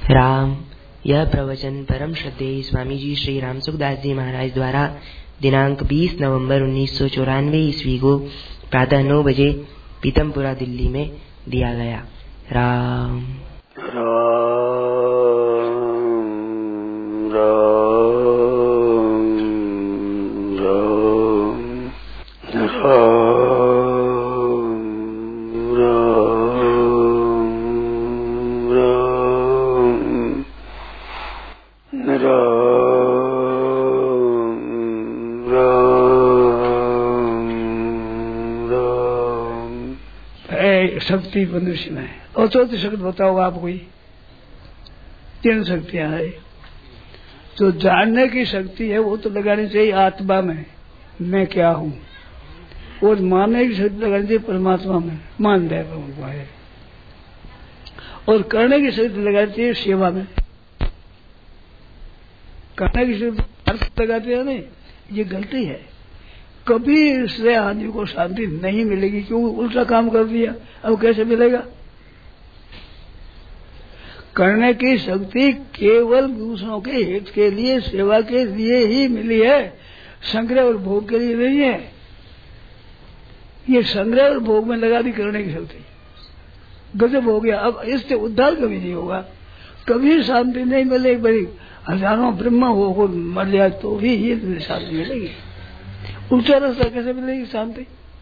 राम। यह प्रवचन परम श्रद्धेय स्वामी जी श्री राम सुखदास जी महाराज द्वारा दिनांक 20 नवंबर 1994 ईस्वी को प्रातः 9 बजे पीतमपुरा दिल्ली में दिया गया। राम शक्ति मनुष्य में और चौथी शक्ति बताओ आप कोई। 3 शक्तियां है। जो जानने की शक्ति है वो तो लगानी चाहिए आत्मा में, मैं क्या हूँ, और मानने की शक्ति लगानी चाहिए परमात्मा में, मान दे परमात्मा है, और करने की शक्ति लगानी चाहिए सेवा में। करने की शक्ति अर्थ लगाते हैं नहीं, ये गलती है। कभी इससे आदमी को शांति नहीं मिलेगी, क्यों उल्टा काम कर दिया। अब कैसे मिलेगा? करने की शक्ति केवल दूसरों के हित के लिए, सेवा के लिए ही मिली है, संग्रह और भोग के लिए नहीं है। ये संग्रह और भोग में लगा दी करने की शक्ति, गजब हो गया। अब इससे उद्धार कभी नहीं होगा, कभी शांति नहीं मिलेगी। भाई हजारों ब्रह्मा हो मर जाए तो भी ये शांति मिलेगी। उल्टा रास्ता कैसे मिलेगी शांति?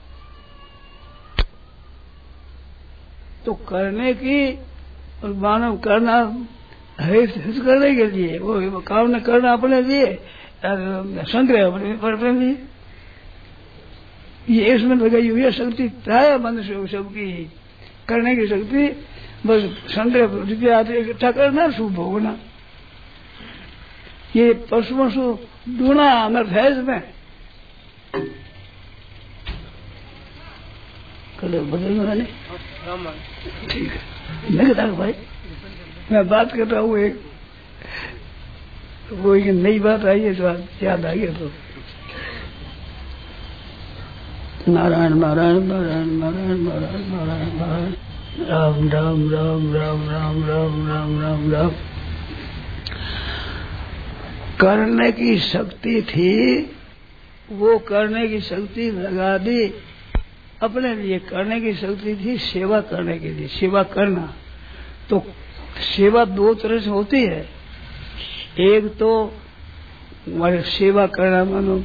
तो करने की और मानव करना हित करने के लिए, वो काम करना अपने लिए, संग्रह अपने लिए, ये इसमें लगाई हुई है शक्ति। प्राय मनुष्य सबकी करने की शक्ति बस संग्रह रुपया इकट्ठा करना, सुख भोगना। ये पशुओं से दूना अनर्थ है इसमें। कल बदल मैंने ठीक है, मैं कहता हूँ भाई, मैं बात करता हूँ एक वो एक नई बात आई है, जो याद आई है तो नारायण नारायण नारायण नारायण नारायण नारायण नारायण राम राम राम राम राम राम राम राम राम। करने की शक्ति थी, वो करने की शक्ति लगा दी अपने लिए। करने की शक्ति थी सेवा करने के लिए, सेवा करना। तो सेवा 2 तरह से होती है। एक तो हमारे सेवा करना मानो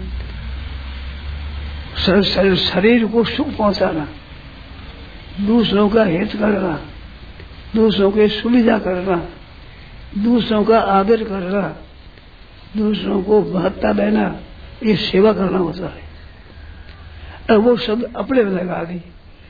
शरीर को सुख पहुंचाना, दूसरों का हित करना, दूसरों की सुविधा करना, दूसरों का आदर करना, दूसरों को महत्ता देना, ये सेवा करना होता है। अब वो शब्द अपने में लगा दी,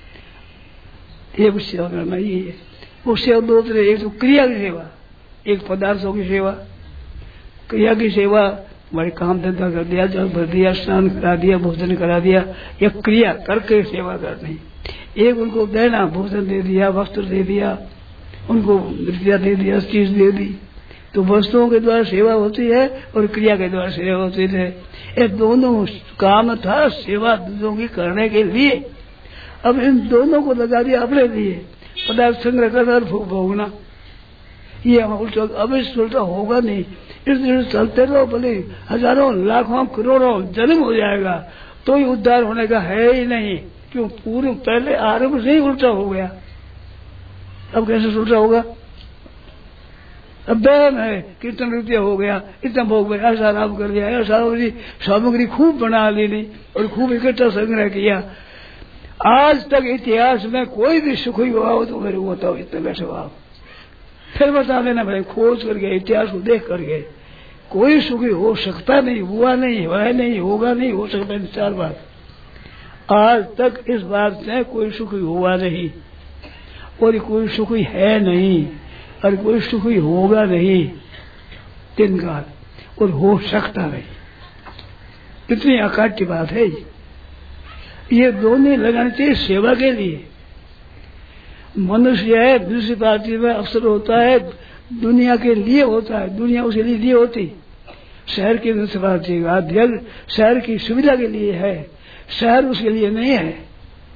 ये सेवा करना ये है। वो सेवा 2 तरह, एक तो क्रिया की सेवा, एक पदार्थों की सेवा। क्रिया की सेवा हमारे काम धंधा कर दिया, जल भर दिया, स्नान करा दिया, भोजन करा दिया, या क्रिया करके सेवा करनी। एक उनको देना, भोजन दे दिया, वस्त्र दे दिया, उनको रुपया दे दिया, चीज दे दी। तो वस्तुओं के द्वारा सेवा होती है और क्रिया के द्वारा सेवा होती है। ये दोनों काम था सेवा दूसरों की करने के लिए। अब इन दोनों को लगा दिया अपने लिए, पदार्थ संग्रह करना और भोग भोगना। ये उल्टा, अब इस उल्टा होगा नहीं। इस चलते रहो, भले हजारों लाखों करोड़ों जन्म हो जाएगा तो ही उद्धार होने का है ही नहीं। क्यों? पूरे पहले आरंभ से ही उल्टा हो गया। अब कैसे उल्टा होगा? अब बहन है, कितना रुपया हो गया, इतना भोग गया, ऐसा आराम कर दिया, ऐसा सामग्री खूब बना लेनी और खूब इकट्ठा संग्रह किया। आज तक इतिहास में कोई भी सुखी हुआ हो तो मेरे को बताओ, इतने बैठे हो आप, फिर बता देना भाई, खोज करके इतिहास को देख करके। कोई सुखी हो सकता नहीं, हुआ नहीं, वह नहीं, होगा नहीं, हो सकता है 4 बार। आज तक इस बात से कोई सुखी हुआ नहीं, और कोई सुखी है नहीं, और कोई सुखी होगा नहीं 3 काल, और हो सकता नहीं। कितनी अकाट्य बात है। ये दोनों लगानी चाहिए सेवा के लिए। मनुष्य है, म्यूनिसिपालिटी में अफसर होता है, दुनिया के लिए होता है, दुनिया उसके लिए होती। शहर की म्यूनिसिपालिटी का अध्यक्ष शहर की सुविधा के लिए है, शहर उसके लिए नहीं है।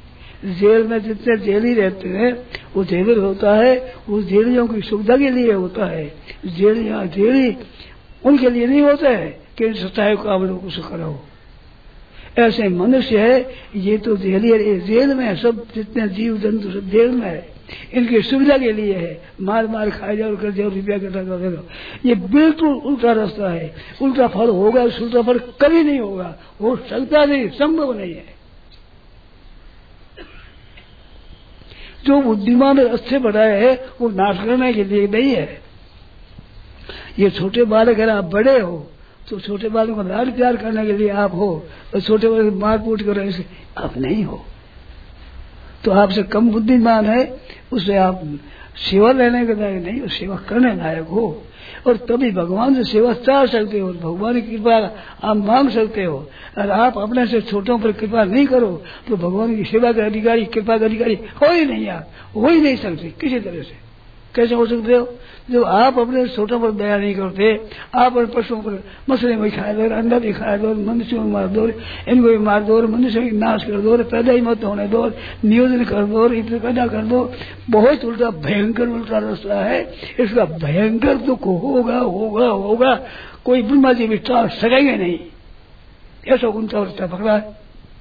जेल में जितने जेली रहते हैं वो जेलर होता है, वो जेलियों की सुविधा के लिए होता है। जेली उनके लिए नहीं होता है कि सताए को आप लोग कुछ करो। ऐसे मनुष्य है ये तो जेल में है, सब जितने जीव जंतु सब जेल में है, इनकी सुविधा के लिए है। मार मार खाए जाओ, कर जाओ, रुपया इकट्ठा कर दो। ये बिल्कुल उल्टा रास्ता है। उल्टा फल होगा, उल्टा फल कभी नहीं होगा, हो सकता नहीं, संभव नहीं है। जो बुद्धिमान अच्छे बढ़ाए है वो नाश करने के लिए नहीं है। ये छोटे बालक अगर आप बड़े हो तो छोटे बालकों को लाड प्यार करने के लिए आप हो, और छोटे बालक मार पीट कर ऐसे आप नहीं हो। तो आपसे कम बुद्धिमान है उससे आप सेवा लेने के लायक नहीं हो, सेवा करने लायक हो। और तभी भगवान से सेवा चाह सकते हो, भगवान की कृपा आप मांग सकते हो। और आप अपने से छोटों पर कृपा नहीं करो तो भगवान की सेवा का अधिकारी, कृपा का अधिकारी हो ही नहीं, आप हो ही नहीं सकते किसी तरह से। कैसे हो सकते हो? जो आप अपने छोटों पर दया नहीं करते, आप अपने पशुओं पर मछली में खा दो, अंडा भी खा दो, मनुष्यों को मार दो, इनको भी मार दो, मनुष्यों की नाश कर दो, पैदा ही मत होने दो, नियोजन कर दो, इतना पैदा कर दो। बहुत उल्टा भयंकर उल्टा रास्ता है। इसका भयंकर दुख होगा होगा होगा, कोई ब्रह्मा जी भी टाल सकेंगे नहीं, ऐसा उनका रास्ता पकड़ा है।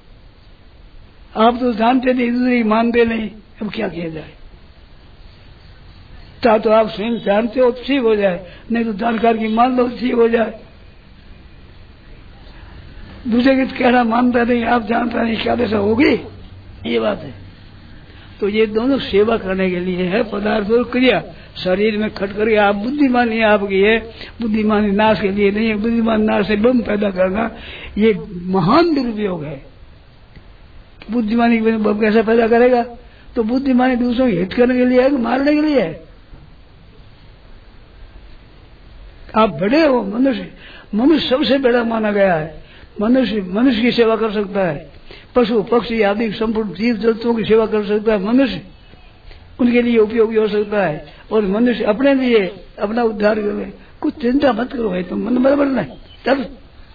आप तो जानते नहीं, दूसरे मानते नहीं, अब क्या किया जाए? तो आप स्वयं जानते हो ठीक हो जाए, नहीं तो जानकार की मान लो ठीक हो जाए। दूसरे की कहना मानता नहीं, आप जानता नहीं, क्या दशा होगी? ये बात है। तो ये दोनों सेवा करने के लिए है, पदार्थ और क्रिया। शरीर में खट करके आप बुद्धिमानी आपकी है, बुद्धिमानी नाश के लिए नहीं है। बुद्धिमान नाश से ब्रह्म पैदा करना ये महान दुरुपयोग है। बुद्धिमानी बम कैसे पैदा करेगा? तो बुद्धिमानी दूसरों को हित करने के लिए है कि मारने के लिए है? आप बड़े हो, मनुष्य सबसे बड़ा माना गया है। मनुष्य की सेवा कर सकता है, पशु पक्षी आदि संपूर्ण जीव जंतुओं की सेवा कर सकता है मनुष्य, उनके लिए उपयोगी हो सकता है। और मनुष्य अपने लिए अपना उद्धार करे, कुछ चिंता मत करो भाई, तुम मन बराबर नहीं। तब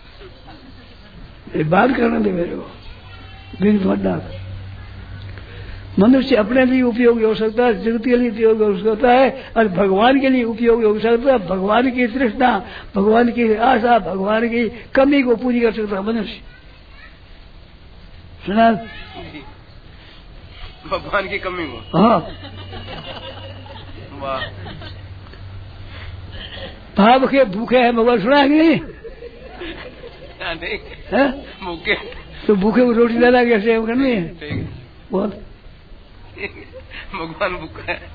बात करने दे मेरे को, दिन मत डाल। मनुष्य अपने लिए उपयोगी हो सकता है, जगत के लिए उपयोगी हो सकता है, और भगवान के लिए उपयोगी हो सकता है। भगवान की तृष्णा, भगवान की आशा, भगवान की कमी को पूरी कर सकता है मनुष्य। सुना? भगवान की कमी को? हाँ। वाह। भाव के भूखे है भगवान, सुना कि नहीं? नहीं भूखे तो भूखे को रोटी डाला कैसे करनी है? बहुत भगवान भूखा है।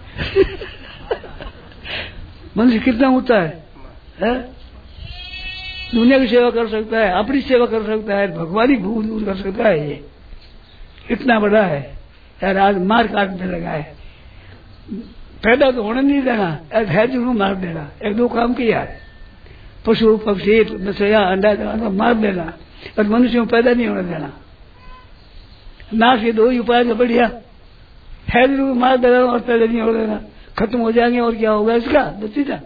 मनुष्य कितना होता है? दुनिया की सेवा कर सकता है, अपनी सेवा कर सकता है, भगवान ही भूख दूर कर सकता है। ये इतना बड़ा है यार। आज मार काटने लगा है, पैदा तो होने नहीं देना, है जरूर मार देना। एक दो काम किया है, पशु पक्षी मछलियां अंडा मार देना, और मनुष्यों को पैदा नहीं होने देना। नाश के दो ही उपाय तो बढ़िया है, जरूर मार देना और पैदा नहीं होने देना, खत्म हो जाएंगे। और क्या होगा इसका नतीजा?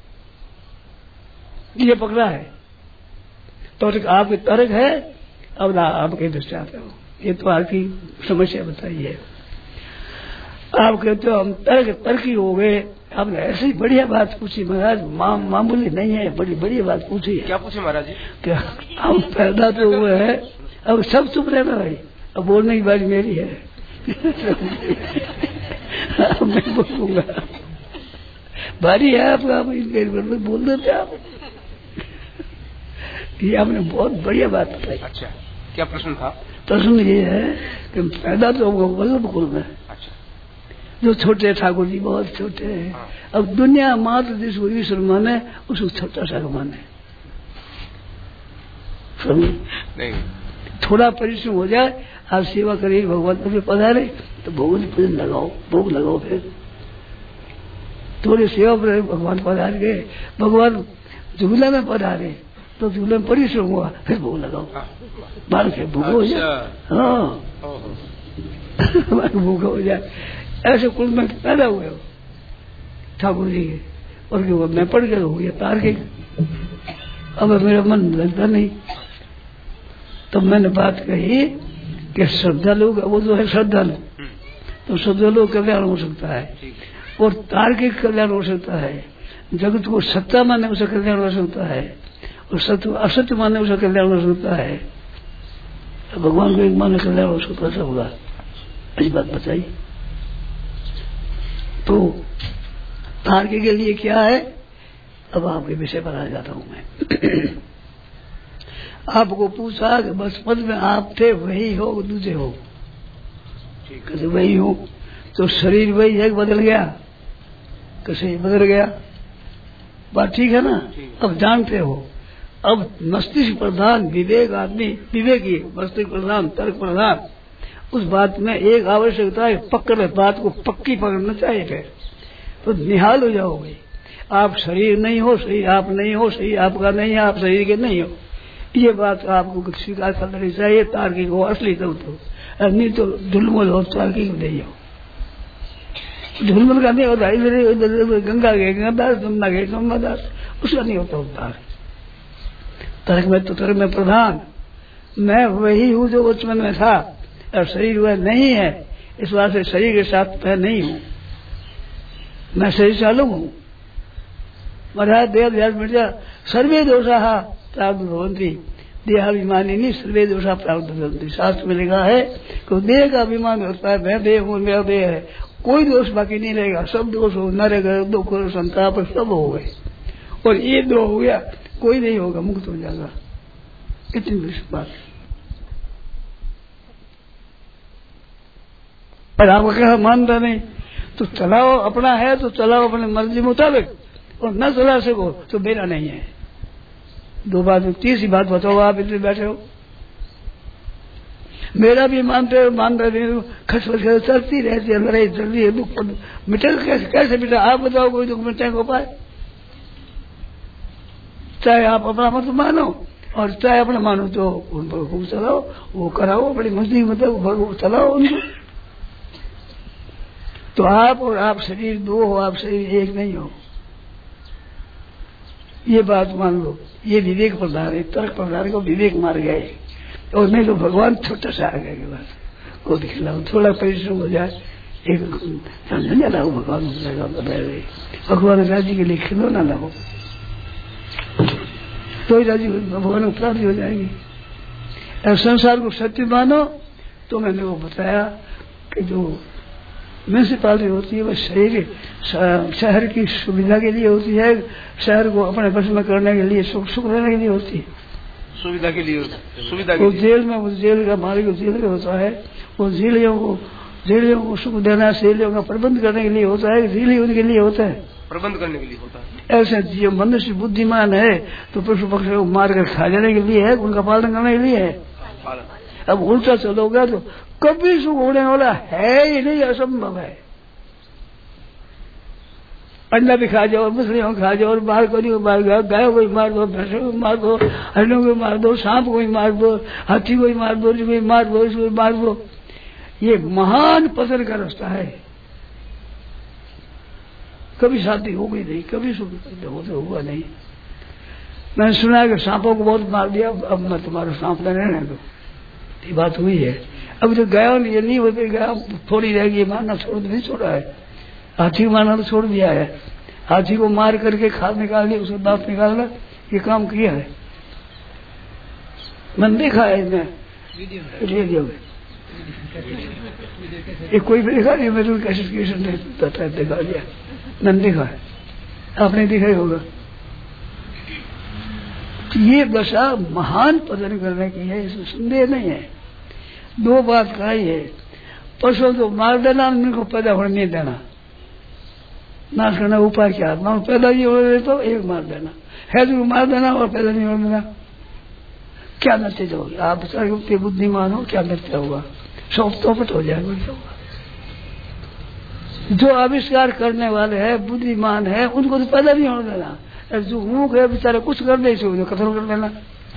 ये पकड़ा है। तो आपके तर्क है, अब ना आपके दृष्टांत हो। ये तो आपकी समस्या बताइए। आप कहते हो हम तर्की हो गए, आपने ऐसी बढ़िया बात पूछी महाराज, मामूली नहीं है, बड़ी बढ़िया बात पूछी है। क्या पूछी महाराज जी? क्या हम पैदा तो हुए हैं, अब सब चुप रहना भाई, अब बोलने की बारी मेरी है। मैं बोलूंगा, बारी है आपका, आप बोल देते आप। ये आपने बहुत बढ़िया बात बताई। अच्छा, क्या प्रश्न था? प्रश्न ये है कि पैदा तो वल्लभ कुल में। अच्छा। जो छोटे ठाकुर जी बहुत छोटे हैं। हाँ। अब दुनिया मात्र जिसको ईश्वर माने उसको छोटा सा माने, नहीं। थोड़ा परिश्रम हो जाए, आप सेवा करिए, भगवान कभी पधारे तो भगवान पूजन लगाओ, भोग लगाओ। फिर थोड़ी सेवा पर भगवान पधार गए, भगवान झूला में पधारे तो झूले में परिश्रम हुआ, फिर भोग लगाओ, बाल के भूख हो जाए। हाँ, भूख हो जाए। ऐसे कुल में पैदा हुए हो ठाकुर जी के, और मैं पढ़ के हो गया तार्किक। अब मेरा मन लगता नहीं, तो मैंने बात कही कि श्रद्धालु, वो जो है श्रद्धालु, तो सदलोक कल्याण हो सकता है, और तार्किक कल्याण हो सकता है। जगत को सत्ता मानने उसका कल्याण हो सकता है, और सत्य असत्य मानने उसका कल्याण हो सकता है। भगवान को एक मानने कल्याण हो सकता है होगा, ऐसी बात बताइए। तो तार्किक के लिए क्या है, अब आपके विषय पर आ जाता हूं मैं। आपको पूछा कि बचपन में आप थे वही हो दूसरे हो, कैसे वही हो, तो शरीर वही है बदल गया, कैसे बदल गया, बात ठीक है ना। अब जानते हो, अब मस्तिष्क प्रधान विवेक आदमी, विवेकी मस्तिष्क प्रधान तर्क प्रधान, उस बात में एक आवश्यकता है, पकड़ बात को पक्की पकड़ना चाहिए, फिर तो निहाल हो जाओगे। आप शरीर नहीं हो, शरीर आप नहीं हो, शरीर आपका नहीं है, आप शरीर के नहीं हो, ये बात आपको स्वीकार कर लेनी चाहिए। तार्किक हो असली तब तो, नहीं तो ढुलमुल हो, तार्किक नहीं हो। ढुलमुल का नहीं होता, इधर गंगा के गंगादास, जमुना के जमुनादास, उसका नहीं होता उद्धार। तर्क में तो तर्क में प्रधान, मैं वही हूँ जो बचपन में था, और शरीर वह नहीं है, इस बात से शरीर के साथ मैं नहीं हूँ, मैं शरीर चालू हूँ। महाराज देह मिट जा, सर्वे दोषा प्राप्त भवंती, देहाभिमानी नहीं सर्वे दोषा प्राप्त भवंती। शास्त्र में लिखा है कि देह का अभिमान होता है, मैं देह हूँ, मेरा देह है, कोई दोष बाकी नहीं रहेगा, सब दोष हो, नरक दुख संताप सब हो गए, और ये दो हो गया, कोई नहीं होगा, मुक्त हो जाएगा। इतनी बात। पर आप क्या मानता नहीं, तो चलाओ, अपना है तो चलाओ अपने मर्जी मुताबिक, और न चला सको तो मेरा नहीं है। दो बात, तीसरी बात बताओ, आप इतने बैठे हो, मेरा भी मानते हो, मानते नहीं, खसखस चलती रहती है, लड़ाई चलती है, दुख मिटे कैसे मिटा, आप बताओ कोई दुख मिटने को पाए। चाहे आप अपना मत मानो, और चाहे अपना मानो तो उन पर खूब चलाओ, वो कराओ, बड़ी मस्ती मतलब चलाओ उनको। तो आप और आप शरीर दो हो, आप शरीर एक नहीं हो, ये बात मान लो। ये विवेक प्रधान है, तर्क प्रधान को विवेक मार गए, और नहीं तो भगवान छोटा सा आ गए के बाद वो दिखलाओ, थोड़ा परिश्रम हो जाए, एक समझ जाना हो, भगवान राजी के लिए खिलौना ना हो तो ही राजी भगवान को प्राप्ति हो जाएगी। और संसार को सत्य मानो, तो मैंने वो बताया कि जो म्यूनिसिपालिटी होती है वह शहर की सुविधा के लिए होती है, शहर को अपने बस में करने के लिए, सुख रहने के लिए होती है, सुविधा के लिए, सुविधा वो जेल में, वो जेल का मालिक जेल का होता है, वो जेलियों को सुख देना, जेलियों का प्रबंध करने के लिए होता है, जेल ही उनके लिए होता है, प्रबंध करने के लिए होता है। ऐसे जो मनुष्य बुद्धिमान है तो पशु पक्षी को मार कर खा जाने के लिए है, उनका पालन करने के लिए है। अब उल्टा चलोगा तो कभी सुख होने वाला है ही नहीं, असंभव है। अंडा भी खा जाओ, मछलियों खा जाओ, और बाहर को मार दो, गायों को मार दो, भैंसों को मार दो, हरणों को मार दो, सांप को ही मार दो, हाथी को ही मार दो, इसको मार दो, इसको मार दो, ये महान पतन का रास्ता है। कभी शांति हो गई नहीं, कभी सुख हुआ नहीं। मैंने सुना है कि सांपों को बहुत मार दिया, अब मैं तुम्हारा सांप न रहने दो, ये बात हुई है। अब जो गया ये नहीं होते, गया थोड़ी रहेगी, मारना छोड़ नहीं छोड़ा है, हाथी को मारना तो छोड़ दिया है, हाथी को मार करके खाद निकाल दिया, उसको दांत निकालना, ये काम किया है, मैंने देखा है इसमें रेडियो में, ये कोई भी देखा नहीं, मेरे को कैसे देखा दिया, मैंने देखा है, आपने देखा ही होगा। ये दशा महान पतन करने की है, इसमें संदेह नहीं है। दो बात कही है, पशु को मार देना, उनको पैदा होने नहीं देना, नाश करना उपाय क्या, ना पैदा नहीं होने तो एक मार देना है, तो मार देना और पैदा नहीं होने देना, क्या नतीजा होगा? आप बच्चे बुद्धिमान हो, क्या नतीजा होगा? सब तोपट हो जाएगा। जो आविष्कार करने वाले हैं, बुद्धिमान है, उनको तो पैदा नहीं होने देना, जो मूक है बेचारा कुछ कर दे, इसे खत्म कर देना।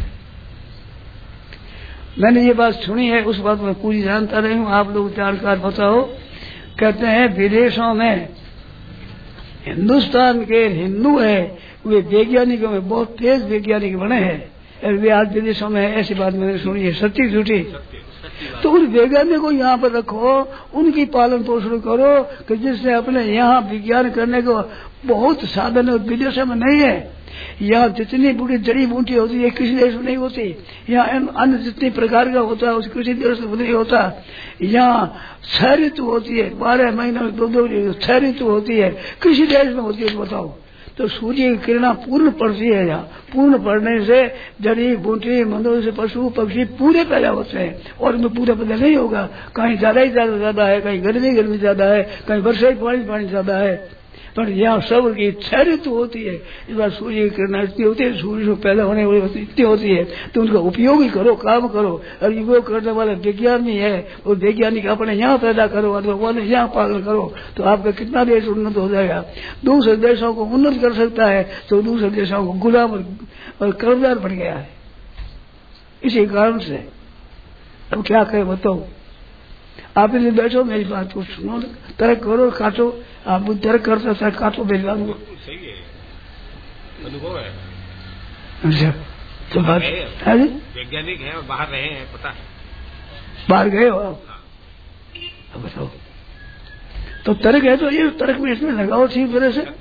मैंने ये बात सुनी है, उस बात में पूरी जानता नहीं हूँ, आप लोग जानकार बताओ। कहते हैं विदेशों में हिंदुस्तान के हिंदू है, वे वैज्ञानिकों में बहुत तेज वैज्ञानिक बने हैं, और वे आज विदेशों में है, ऐसी बात मैंने सुनी है, सच्ची झूठी? तो उन वैज्ञानिक को यहाँ पर रखो, उनकी पालन पोषण करो कि जिससे अपने यहाँ विज्ञान करने को बहुत साधन विदेशों में नहीं है। यहाँ जितनी बूढ़ी जड़ी बूटी होती है किसी देश में नहीं होती। यहाँ अन्य जितनी प्रकार का होता है उस किसी देश में नहीं होता। यहाँ 6 ऋतु होती है, 12 महीने में 2 6 ऋतु होती है, किसी देश में होती है बताओ। तो सूर्य की किरणा पूर्ण पड़ती है यहाँ। पूर्ण पड़ने से जड़ी बूटी मनुष्य पशु पक्षी पूरे पैदा होते हैं और उनमें पूरा पैदा नहीं होगा। कहीं ज्यादा ही ज्यादा है, कहीं गर्मी ज्यादा है, कहीं वर्षा पानी ज्यादा है। पर यहाँ सब की 6 ऋतु होती है। इस बार सूर्य की किरण इतनी होती है, सूर्य से पैदा होने वाली वस्तु इतनी होती है, तो उनका उपयोग ही करो, काम करो। और उपयोग करने वाला विज्ञानी है, वो वैज्ञानिक अपने यहाँ पैदा करो और वो यहाँ पालन करो, तो आपका कितना देश उन्नत हो जाएगा। दूसरे देशों को उन्नत कर सकता है तो दूसरे देशों को गुलाम और कर्जदार बन गया है। इसी कारण से अब क्या कहे बताओ। आप इधर बैठो, मेरी बात को सुनो, तर्क करो, काटो। आप तर्क करते सर काटो मेरी बात को। सही है, अनुभव है। अच्छा तो बात है, वैज्ञानिक है और बाहर रहे हैं, पता है, बाहर गए हो आप। अब बताओ, तो तर्क है तो ये तर्क में इसमें लगाओ ठीक तरह से।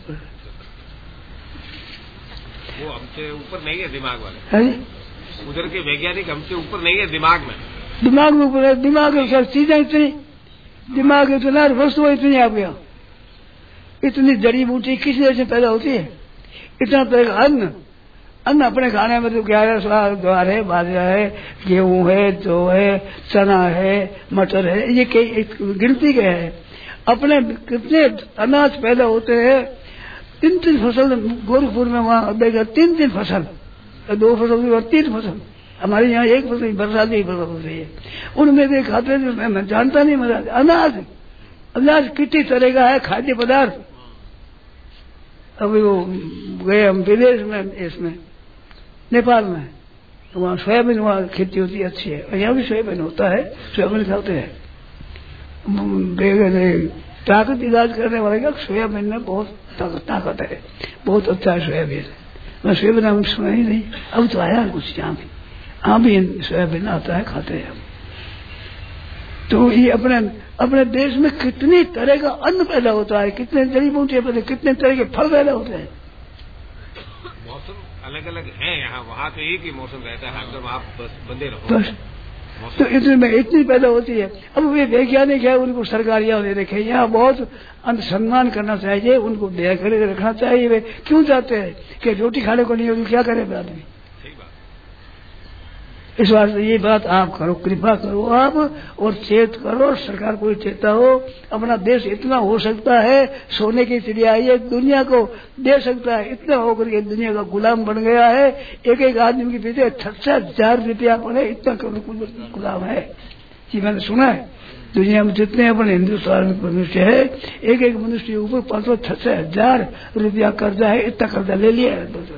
वो हमसे ऊपर नहीं है दिमाग वाले, उधर के वैज्ञानिक हमसे ऊपर नहीं है दिमाग में। दिमाग में ऊपर है, दिमाग में सब चीजें इतनी, दिमाग इतना वस्तु इतनी आप यहाँ, इतनी जड़ी बूटी किस देश में पैदा होती है, इतना तरह का अन्न अपने खाने में तो क्या है, ज्वार है, बाजरा है, गेहूं है, जौ है, चना है, मटर है, ये कई गिनती के है। अपने कितने अनाज पैदा होते हैं, 3 फसल। गोरखपुर में वहाँ देखा 3 फसल, 2 फसल 3 फसल। हमारे यहाँ 1 फसल बरसाती ही फसल होती है। उनमें भी खाते मैं जानता नहीं, मजा अनाज कितनी तरह का है खाद्य पदार्थ। अभी वो गए हम विदेश में, इसमें नेपाल में, तो वहाँ सोयाबीन वहाँ खेती होती है, अच्छी है। और यहाँ भी सोयाबीन होता है, सोयाबीन खाते हैं। ताकत इलाज करने वाले का सोयाबीन में बहुत ताकत है, बहुत अच्छा है सोयाबीन। मैं सोयाबीन हम सुना ही नहीं, अब तो आया कुछ यहाँ भी, हाँ भी सोयाबीन आता है, खाते हैं हम। तो ये अपने देश में कितनी तरह का अन्न पैदा होता है, कितने जड़ी बूटियां पैदा, कितने तरह के फल पैदा होते हैं। मौसम अलग अलग है यहाँ, वहाँ तो एक ही मौसम रहता है, एकदम आप बस बंदे रहो बस। तो इतनी पैदा होती है। अब वे वैज्ञानिक है, उनको सरकारियां दे रखे, यहाँ बहुत सम्मान करना चाहिए, उनको दया कर रखना चाहिए। वे क्यों चाहते हैं कि रोटी खाने को नहीं होगी, क्या करे आदमी। इस बात से ये बात आप करो, कृपा करो आप, और चेत करो, सरकार को चेता हो। अपना देश इतना हो सकता है, सोने की चिड़िया ये दुनिया को दे सकता है, इतना होकर के दुनिया का गुलाम बन गया है। एक आदमी के पीछे 66,000 रुपया पड़े, इतना गुलाम है जी। मैंने सुना है दुनिया में जितने अपने हिंदुस्तान में मनुष्य है, एक मनुष्य के ऊपर 566,000 रुपया कर्जा है, इतना कर्जा ले लिया है।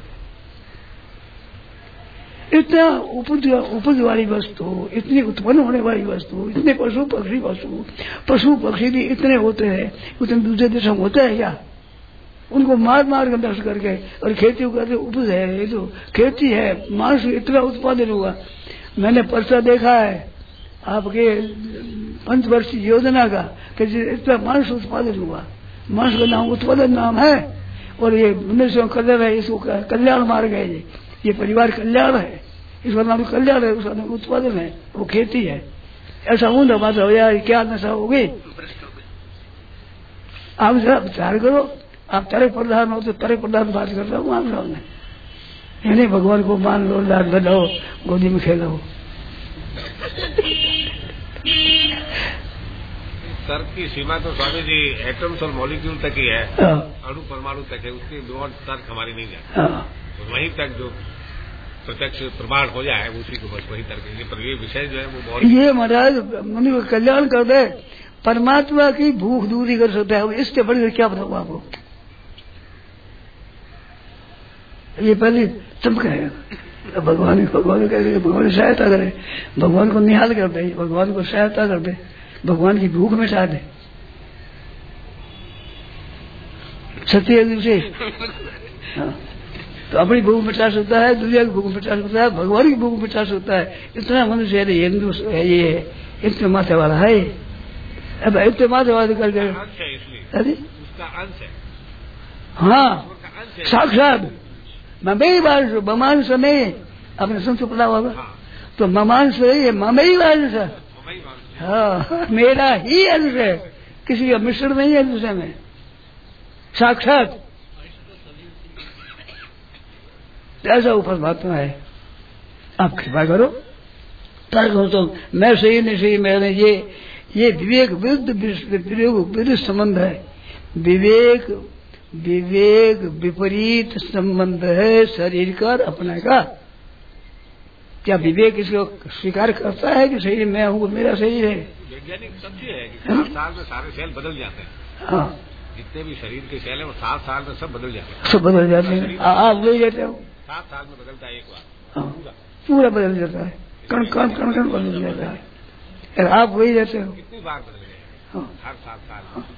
इतना उपज वाली वस्तु, इतनी उत्पन्न होने वाली वस्तु, इतने पशु पक्षी भी इतने होते हैं, उतने दूसरे देशों में होता है क्या। उनको मार कर नष्ट करके, और खेती करके उपज है, ये तो खेती है, मांस इतना उत्पादन हुआ। मैंने पर्चा देखा है आपके 5 वर्षीय योजना का, कि इतना मांस उत्पादन हुआ। मांस का नाम उत्पादन नाम है, और ये मनुष्यों का कल्याण है, इसको कल्याण मार गए। ये परिवार कल्याण है, इसका नाम कल्याण है, उसका नाम उत्पादन है, वो खेती है। ऐसा ऊंधा बात हो यार, क्या नशा हो गई। आप जरा विचार करो, आप तरह प्रधान हो तो तरह प्रधान बात करता हूँ आप सामने। यानी भगवान को मान लो, लाड लगाओ, गोदी में खेलो। तर्क की सीमा तो स्वामी जी एटम्स और मॉलिक्यूल तक ही है, अणु परमाणु तक है, उसके दूर तर्क हमारी नहीं जाती। वहीं तक जो प्रत्यक्ष प्रमाण हो जाए उसी को बस वही तर्क है। पर ये विषय जो है वो बहुत, ये महाराज मनुष्य का कल्याण कर दे, परमात्मा की भूख दूरी कर सकता है, इससे बढ़कर क्या बताऊँ आपको। ये पहले चमक है, भगवान कह भगवान सहायता करे, भगवान को निहाल कर दे, भगवान को सहायता कर दे, भगवान की भूख मिटा दे। सत्य से तो अपनी भूख मिटा सकता है, दुनिया की भूख मिटा सकता है, भगवान की भूख मिटा सकता है। इतना मनुष्य है, हिंदू है, ये इतने माथे वाला है। अब इतने माथे वाले करके उसका अंश है। हाँ साक्षात ममई वांश ममांस में अपने संत पढ़ा होगा। तो ममांस ये ममई वांश है। हाँ मेरा ही अंश है, किसी का मिश्रण नहीं है दूसरे में, साक्षात ऐसा ऊपर परमात्मा है। आप कृपा करो, तर्क हो तो मैं सही नहीं सही, मैंने ये विवेक विरुद्ध संबंध है। विवेक विपरीत संबंध है शरीर का और अपने का। क्या विवेक इसको स्वीकार करता है कि शरीर मैं हूँ, मेरा शरीर है? वैज्ञानिक सत्य है कि 7 साल में सारे सेल बदल जाते हैं। हाँ जितने भी शरीर के सेल हैं वो 7 साल में सब बदल जाते हैं। सब बदल जाते हैं। आप वही रहते हो, 7 साल में बदलता है एक बार। हाँ पूरा बदल जाता है, कण बदल जाता है। और आप वही रहते हो। कितनी बार बदल गए? हाँ हर 7 साल में।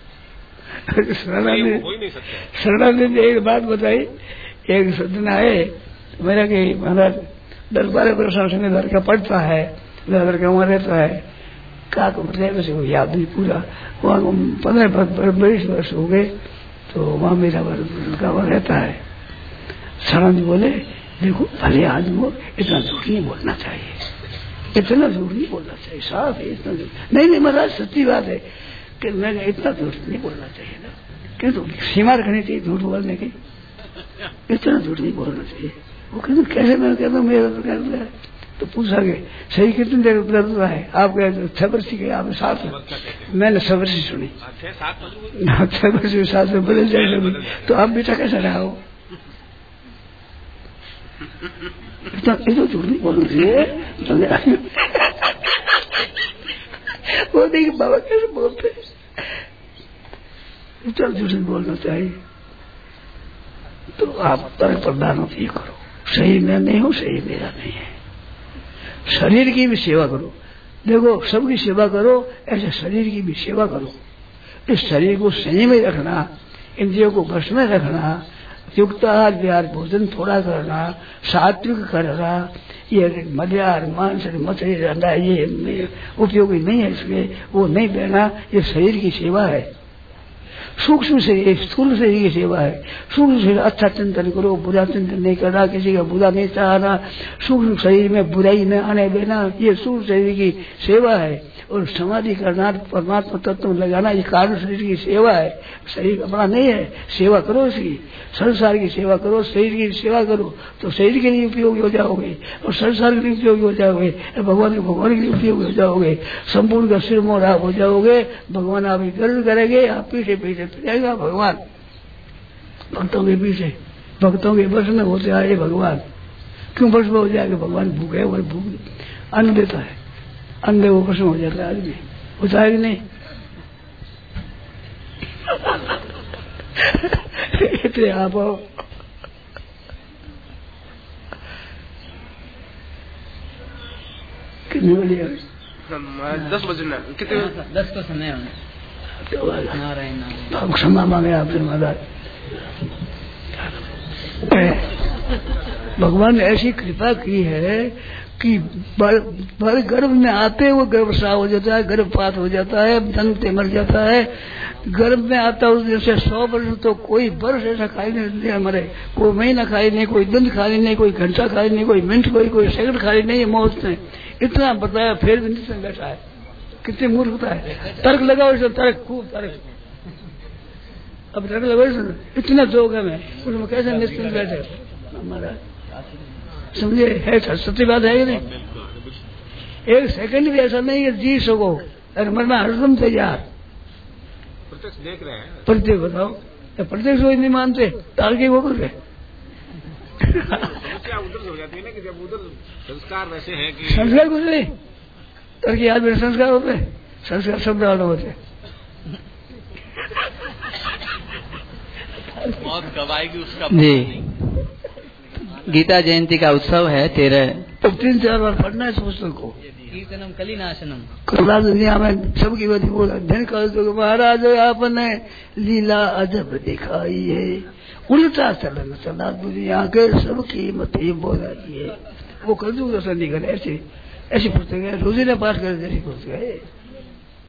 शरणानंद ने एक बात बताई। एक सज्जन आए मेरा कि महाराज 10-12 वर्षों से लड़का पढ़ता है, लड़का वहां रहता है, क्या वैसे वो याद नहीं पूरा, वहाँ 15-20 वर्ष हो गए, तो वहाँ मेरा लड़का वहाँ रहता है। शरणानंद बोले देखो भले आदमी हो, इतना झूठ नहीं बोलना चाहिए, इतना झूठ नहीं बोलना चाहिए, साफ है इतना झूठ नहीं। महाराज सच्ची बात है कि मैं इतना झूठ नहीं बोलना चाहिए ना, किंतु सीमा रखनी चाहिए झूठ बोलने की, इतना झूठ नहीं बोलना चाहिए। वो कहते कैसे? मैं कहता हूँ मेरा तो कहता है। तो पूछा गया सही कितनी देर दर्द है? आप कहते 6 वर्ष की, आप 7, मैंने 6 वर्ष सुनी, 6 वर्ष 7 में बदल जाए। तो आप बेटा कैसा रहा हो? इतना झूठ नहीं बोलना चाहिए। वो देखिए बाबा कैसे बोलते हैं, इतना झूठ नहीं बोलना चाहिए। तो आप तर्क प्रदान ये करो, सही मैं नहीं हूँ, सही मेरा नहीं है। शरीर की भी सेवा करो, देखो सबकी सेवा करो, ऐसे शरीर की भी सेवा करो। इस शरीर को संयम में रखना, इंद्रियों को वश में रखना, युक्त आहार विहार भोजन थोड़ा करना, सात्विक करना, ये मदिरा मांस मछली अंडा ये उपयोगी नहीं है, इसलिए वो नहीं देना। ये शरीर की सेवा है, सूक्ष्म शरीर स्थूल शरीर की सेवा है। सूक्ष्म शरीर अच्छा चिंतन करो, बुरा चिंतन नहीं करना, किसी का बुरा नहीं चाहना, सूक्ष्म शरीर में बुराई न आने देना, ये सूक्ष्म शरीर की सेवा है। और समाधि करना, परमात्मा तत्व में लगाना, ये कारण शरीर की सेवा है। शरीर अपना नहीं है, सेवा करो इसकी, संसार की सेवा करो, शरीर की सेवा करो तो शरीर के लिए उपयोगी हो जाओगे, और संसार के लिए उपयोगी हो जाओगे, भगवान के लिए उपयोगी हो जाओगे, संपूर्ण का सिर मोड़ा हो जाओगे। भगवान आप गर्व करेंगे, आप पीछे पीछे फिरेगा भगवान, भक्तों के पीछे, भक्तों के वश में होते आए भगवान। क्यों वश में हो जाएगा? भगवान भूखे, वो भूख अन्न देता है, अंधे वो वश में हो जाता है आदमी, होता है कि नहीं? इतने आप आओ कितनी बड़ी 10 बजे कितने 10 का समय तो क्षमा मांगे आपसे महाराज। भगवान ने ऐसी कृपा की है कि गर्भ में आते वो गर्भस्राव हो जाता है, गर्भपात हो जाता है, जन्मते मर जाता है। गर्भ में आता उस दिन से 100 वर्ष तो कोई वर्ष ऐसा खाई नहीं मरे, कोई महीना खाई नहीं, कोई दिन खाई नहीं, कोई घंटा खाई नहीं, कोई मिनट, कोई सेकंड खाई नहीं। मौत ने इतना बताया फिर भी निश्चय बैठा है, कितनी मूर्खता है। तर्क लगाओ इसमें, तर्क खूब तर्क, अब तर्क लगाओ इसमें, इतना जोग है मैं उसमें कैसे निश्चित बैठे हमारा, समझे? है सच्ची बात है कि नहीं? 1 सेकंड भी ऐसा नहीं है जी सको, अरे मरना हरदम तैयार। प्रत्यक्ष देख रहे हैं, प्रत्येक बताओ, प्रत्यक्ष कोई नहीं मानते, तार्किक हो गए। क्या उधर हो जाती है ना कि जब उधर संस्कार वैसे हैं कि संस्कार कुछ नहीं, तार्किक आदमी संस्कार होते हैं, संस्कार शब्द वाले होते हैं। मौत कब आएगी उसका जी। गीता जयंती का उत्सव है 13 अब 3-4 बार पढ़ना है इस पुस्तक को। कीर्तनम कलिनाशनम। कला दुनिया में सबकी बदी बोला धन कर तो महाराज आपने लीला अजब दिखाई है, उल्टा चलन चला दुनिया के सबकी मती बोलाई है। वो कर दूंगा संधि कर ऐसी पुस्तक है, रोजी ने पाठ कर जैसी पुस्तक है।